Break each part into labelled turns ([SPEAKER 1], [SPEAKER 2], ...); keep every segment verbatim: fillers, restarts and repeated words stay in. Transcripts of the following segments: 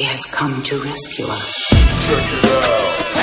[SPEAKER 1] He has come to rescue us.
[SPEAKER 2] Check it out.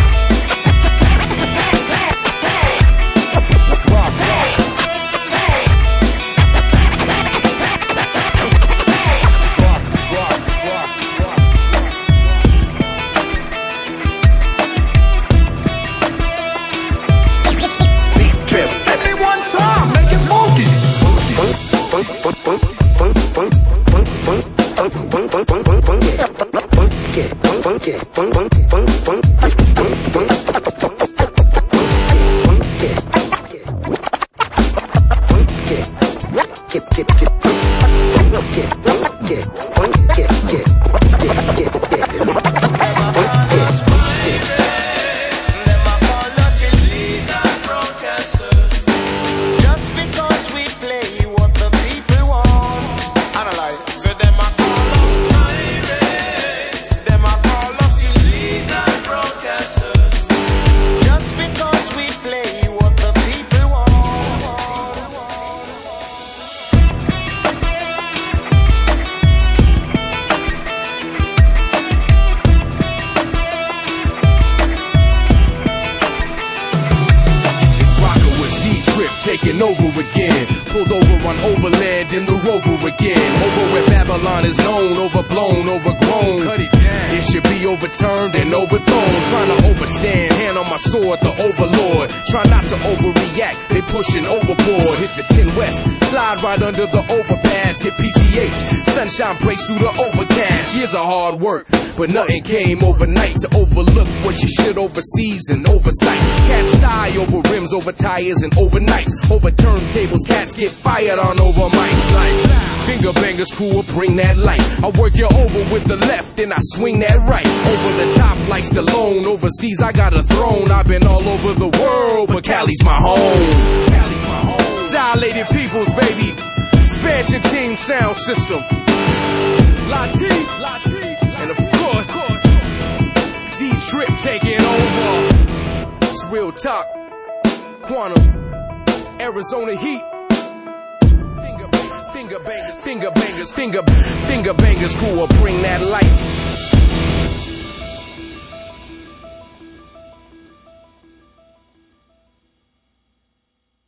[SPEAKER 3] Taking over again, pulled over on Overland in the Rover again. Over where Babylon is known, overblown, overgrown. Cut it down. It should be overturned and overthrown. Trying to overstand, hand on my sword, the overlord. Try not to overreact, they pushing overboard. Hit the ten West, slide right under the overpass. Hit P C H, sunshine breaks through the overcast. Years of hard work, but nothing came overnight. To overlook what you should overseas and oversight. Cats die over rims, over tires, and overnight. Over turntables, cats get fired on over mics. Like finger bangers crew will bring that light. I work you over with the left, then I swing that right. Over the top like Stallone. Overseas I got a throne. I've been all over the world, but Cali's my home. Cali's my home. Dilated peoples, baby. Expansion team sound system. Lati, Lati, and of course, Z-Trip taking over. It's real talk. Quantum. Arizona heat. Finger, finger bangers, finger bangers, finger, finger bangers crew will bring that light.